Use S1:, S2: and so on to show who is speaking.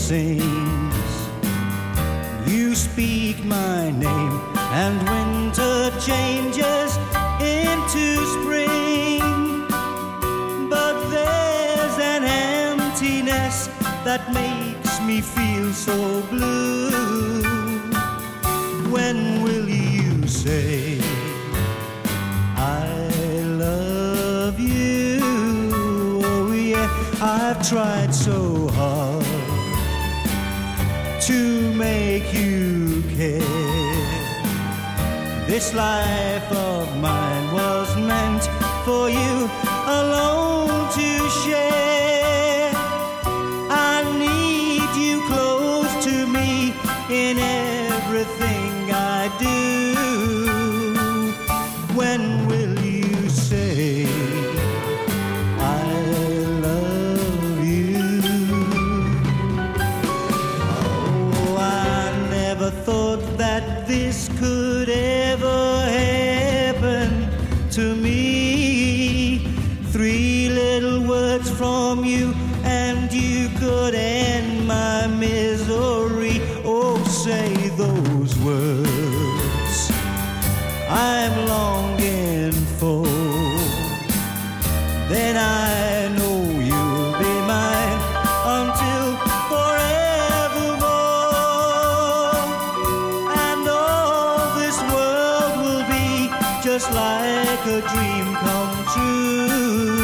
S1: sings. You speak my name, and winter changes into spring. But there's an emptiness that makes me feel so blue. When will you say I love you? Oh yeah, I've tried so hard to make you care. This life of mine was meant for you alone to share. I need you close to me in everything I do. When will you say I love you? Oh, I never thought that this could ever happen to me. 3 little words from you and you could end my misery. Oh, say those words I'm longing for. Then I know you'll be mine until forevermore. And all this world will be just like a dream come true.